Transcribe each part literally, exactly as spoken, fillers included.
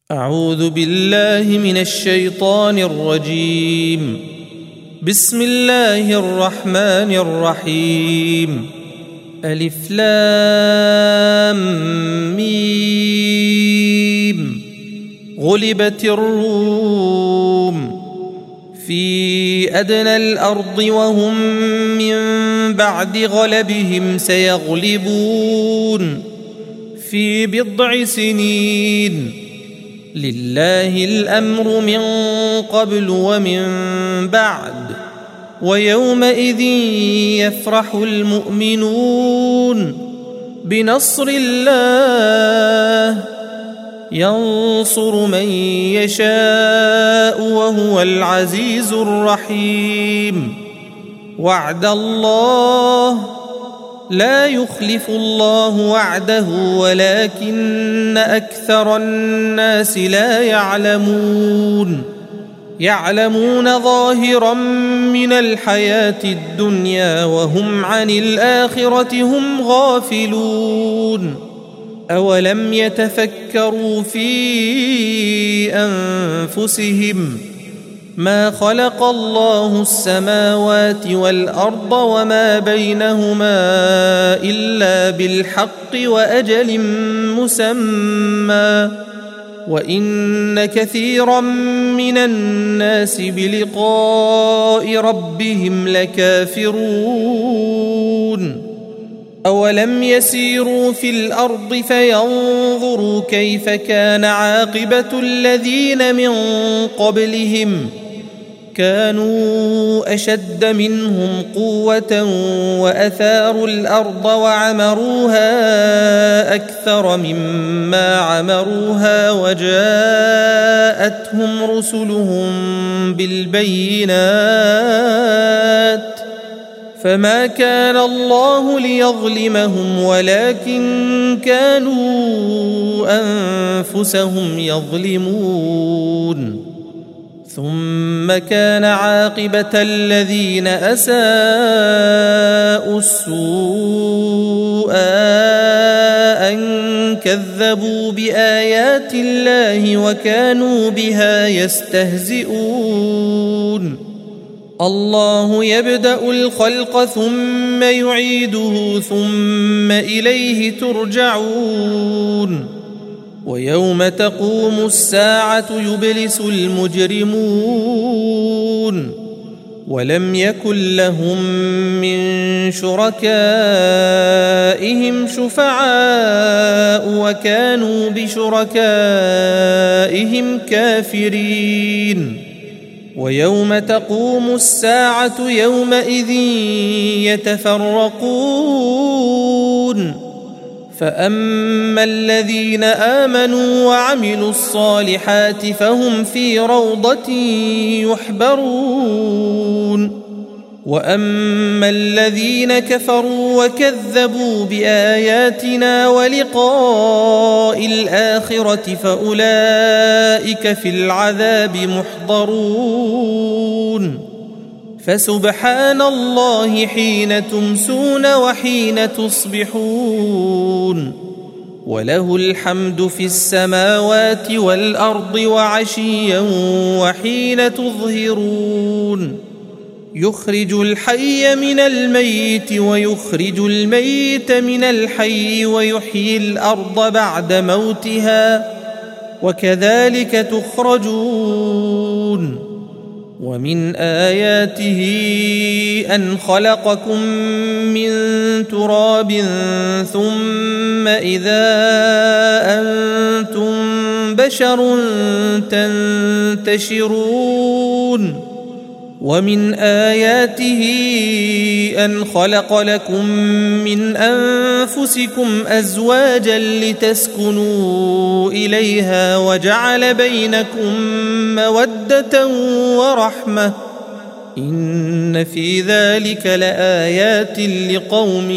أعوذ بالله من الشيطان الرجيم. بسم الله الرحمن الرحيم. ألف لام ميم. غلبت الروم في أدنى الأرض وهم من بعد غلبهم سيغلبون في بضع سنين. لله الأمر من قبل ومن بعد، ويومئذ يفرح المؤمنون بنصر الله ينصر من يشاء وهو العزيز الرحيم. وعد الله لا يخلف الله وعده ولكن أكثر الناس لا يعلمون. يعلمون ظاهرا من الحياة الدنيا وهم عن الآخرة هم غافلون. أولم يتفكروا في أنفسهم ما خلق الله السماوات والأرض وما بينهما إلا بالحق وأجل مسمى، وإن كثيرا من الناس بلقاء ربهم لكافرون. أولم يسيروا في الأرض فينظروا كيف كان عاقبة الذين من قبلهم، كانوا أشد منهم قوة وأثاروا الأرض وعمروها أكثر مما عمروها وجاءتهم رسلهم بالبينات، فما كان الله ليظلمهم ولكن كانوا أنفسهم يظلمون. ثم كان عاقبة الذين أساءوا السوء أن كذبوا بآيات الله وكانوا بها يستهزئون. الله يبدأ الخلق ثم يعيده ثم إليه ترجعون. ويوم تقوم الساعة يبلس المجرمون ولم يكن لهم من شركائهم شفعاء وكانوا بشركائهم كافرين. ويوم تقوم الساعة يومئذ يتفرقون، فأما الذين آمنوا وعملوا الصالحات فهم في روضة يحبرون، وأما الذين كفروا وكذبوا بآياتنا ولقاء الآخرة فأولئك في العذاب محضرون. فسبحان الله حين تمسون وحين تصبحون، وله الحمد في السماوات والأرض وعشيا وحين تظهرون. يخرج الحي من الميت ويخرج الميت من الحي ويحيي الأرض بعد موتها وكذلك تخرجون. ومن آياته أن خلقكم من تراب ثم إذا أنتم بشر تنتشرون. ومن آياته أن خلق لكم من أنفسكم أزواجا لتسكنوا إليها وجعل بينكم مودة ورحمة، إن في ذلك لآيات لقوم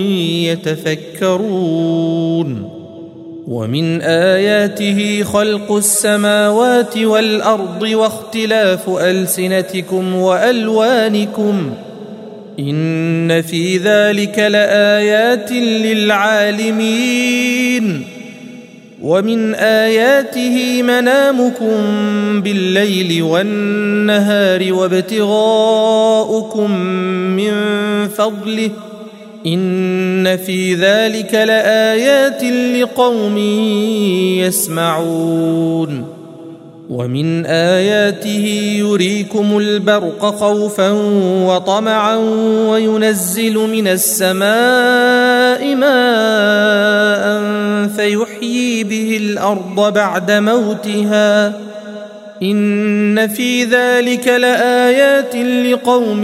يتفكرون. ومن آياته خلق السماوات والأرض واختلاف ألسنتكم وألوانكم، إن في ذلك لآيات للعالمين. ومن آياته منامكم بالليل والنهار وابتغاؤكم من فضله إن في ذلك لآيات لقوم يسمعون ومن آياته يريكم البرق خوفا وطمعا وينزل من السماء ماء فيحيي به الأرض بعد موتها إن في ذلك لآيات لقوم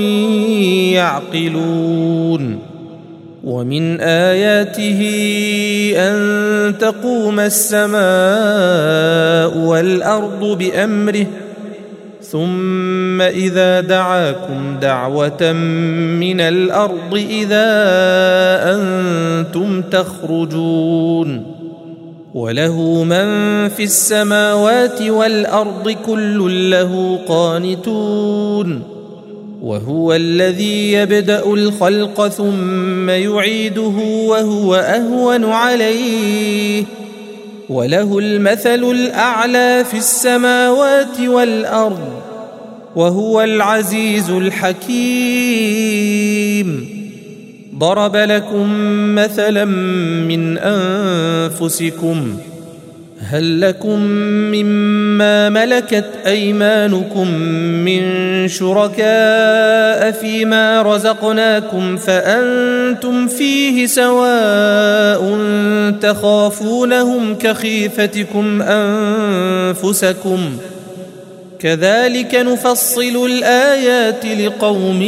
يعقلون ومن آياته أن تقوم السماء والأرض بأمره ثم إذا دعاكم دعوة من الأرض إذا أنتم تخرجون وله من في السماوات والأرض كل له قانتون وهو الذي يبدأ الخلق ثم يعيده وهو أهون عليه وله المثل الأعلى في السماوات والأرض وهو العزيز الحكيم ضرب لكم مثلا من أنفسكم هل لكم مما ملكت أيمانكم من شركاء فيما رزقناكم فأنتم فيه سواء تخافونهم كخيفتكم أنفسكم كذلك نفصل الآيات لقوم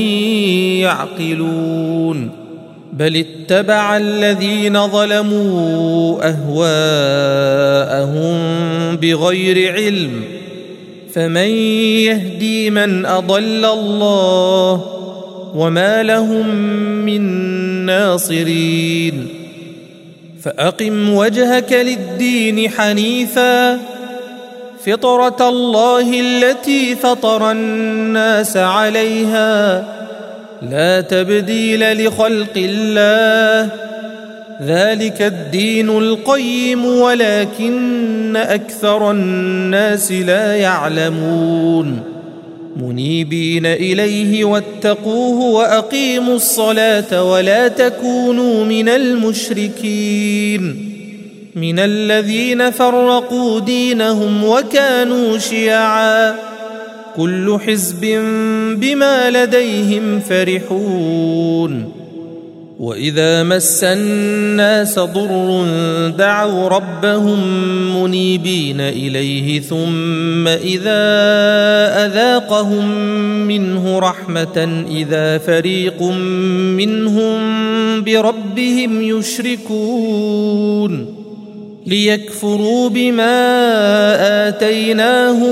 يعقلون بل اتبع الذين ظلموا أهواءهم بغير علم فمن يهدي من أضل الله وما لهم من ناصرين فأقم وجهك للدين حنيفا فطرة الله التي فطر الناس عليها لا تبديل لخلق الله ذلك الدين القيم ولكن أكثر الناس لا يعلمون منيبين إليه واتقوه وأقيموا الصلاة ولا تكونوا من المشركين من الذين فرقوا دينهم وكانوا شيعا كل حزب بما لديهم فرحون وإذا مس الناس ضر دعوا ربهم منيبين إليه ثم إذا أذاقهم منه رحمة إذا فريق منهم بربهم يشركون ليكفروا بما آتيناهم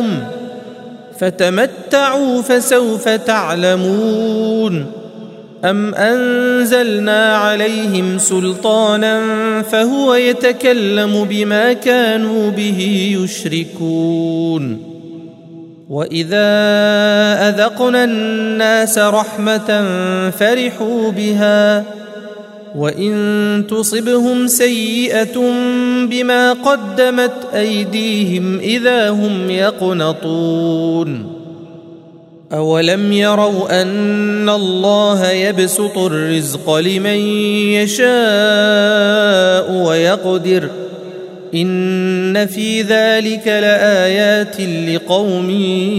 فتمتعوا فسوف تعلمون أم أنزلنا عليهم سلطانا فهو يتكلم بما كانوا به يشركون وإذا أذقنا الناس رحمة فرحوا بها وإن تصبهم سيئة بما قدمت أيديهم إذا هم يقنطون أولم يروا أن الله يبسط الرزق لمن يشاء ويقدر إن في ذلك لآيات لقوم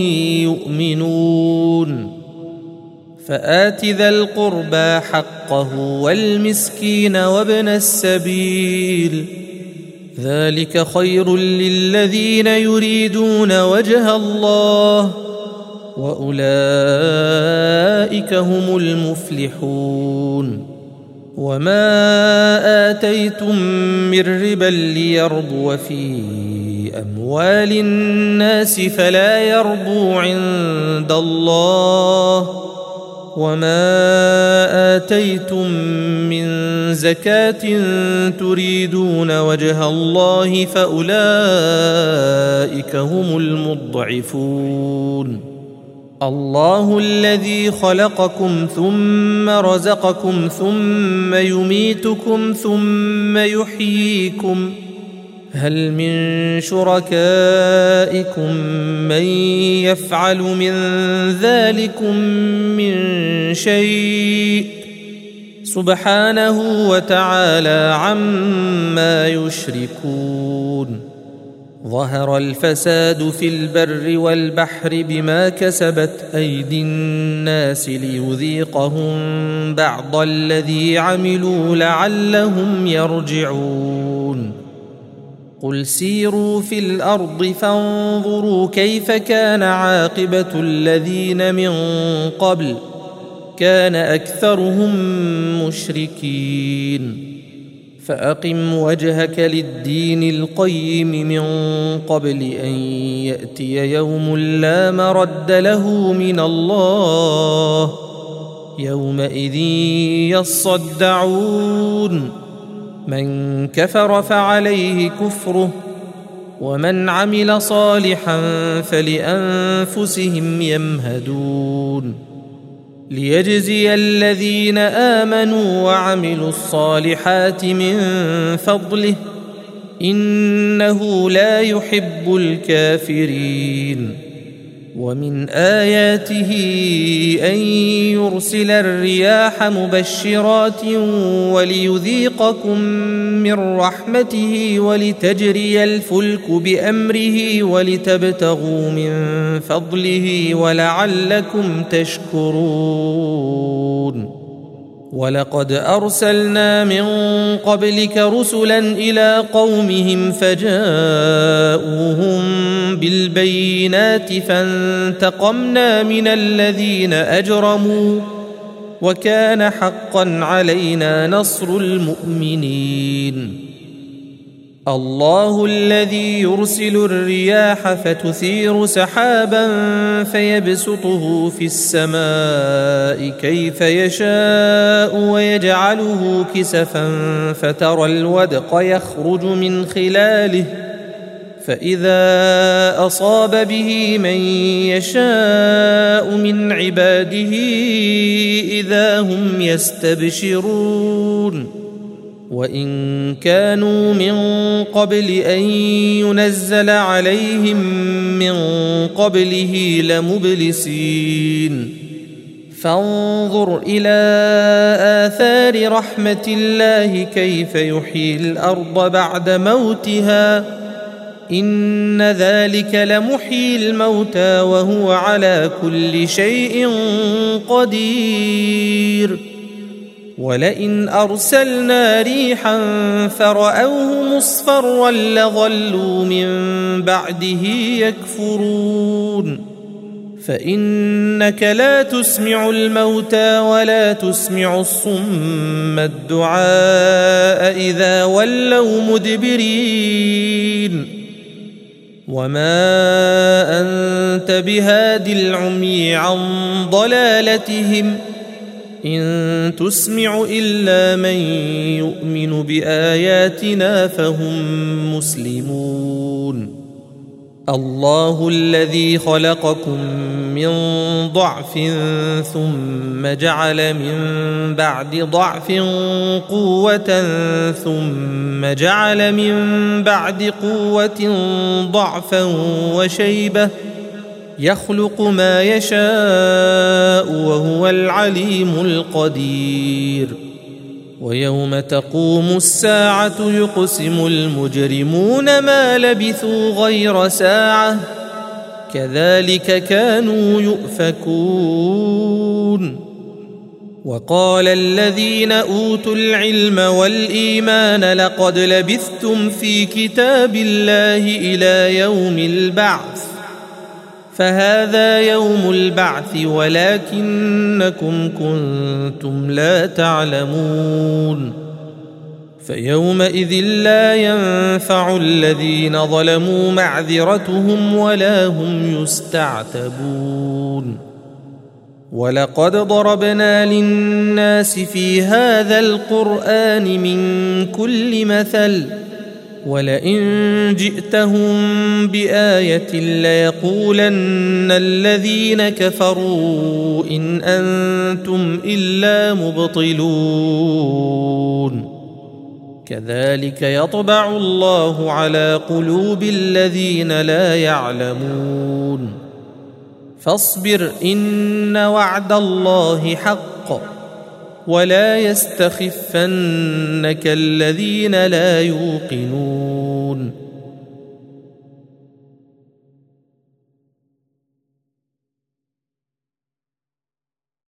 يؤمنون فآت ذا القربى حقه والمسكين وابن السبيل ذلك خير للذين يريدون وجه الله وأولئك هم المفلحون وما آتيتم من ربا ليربو في أموال الناس فلا يربو عند الله وما آتيتم من زكاة تريدون وجه الله فأولئك هم المضعفون الله الذي خلقكم ثم رزقكم ثم يميتكم ثم يحييكم هل من شركائكم من يفعل من ذلكم من شيء سبحانه وتعالى عما يشركون ظهر الفساد في البر والبحر بما كسبت أيدي الناس ليذيقهم بعض الذي عملوا لعلهم يرجعون قل سيروا في الأرض فانظروا كيف كان عاقبة الذين من قبل كان أكثرهم مشركين فأقم وجهك للدين القيم من قبل أن يأتي يوم لا مرد له من الله يومئذ يصدعون من كفر فعليه كفره ومن عمل صالحا فلأنفسهم يمهدون ليجزي الذين آمنوا وعملوا الصالحات من فضله إنه لا يحب الكافرين ومن آياته أن يرسل الرياح مبشرات وليذيقكم من رحمته ولتجري الفلك بأمره ولتبتغوا من فضله ولعلكم تشكرون ولقد أرسلنا من قبلك رسلا إلى قومهم فجاءوهم بالبينات فانتقمنا من الذين أجرموا وكان حقا علينا نصر المؤمنين الله الذي يرسل الرياح فتثير سحابا فيبسطه في السماء كيف يشاء ويجعله كسفا فترى الودق يخرج من خلاله فإذا أصاب به من يشاء من عباده إذا هم يستبشرون وإن كانوا من قبل أن ينزل عليهم من قبله لمبلسين فانظر إلى آثار رحمة الله كيف يحيي الأرض بعد موتها إن ذلك لمحيي الموتى وهو على كل شيء قدير ولئن أرسلنا ريحا فرأوه مصفرا لظلوا من بعده يكفرون فإنك لا تسمع الموتى ولا تسمع الصم الدعاء إذا ولوا مدبرين وما أنت بهاد العمي عن ضلالتهم إن تسمع إلا من يؤمن بآياتنا فهم مسلمون الله الذي خلقكم من ضعف ثم جعل من بعد ضعف قوة ثم جعل من بعد قوة ضعفا وشيبة يخلق ما يشاء وهو العليم القدير ويوم تقوم الساعة يقسم المجرمون ما لبثوا غير ساعة كذلك كانوا يؤفكون وقال الذين أوتوا العلم والإيمان لقد لبثتم في كتاب الله إلى يوم البعث فهذا يوم البعث ولكنكم كنتم لا تعلمون فيومئذ لا ينفع الذين ظلموا معذرتهم ولا هم يستعتبون ولقد ضربنا للناس في هذا القرآن من كل مثل ولئن جئتهم بآية ليقولن الذين كفروا إن أنتم إلا مبطلون كذلك يطبع الله على قلوب الذين لا يعلمون فاصبر إن وعد الله حق ولا يستخفنك الذين لا يوقنون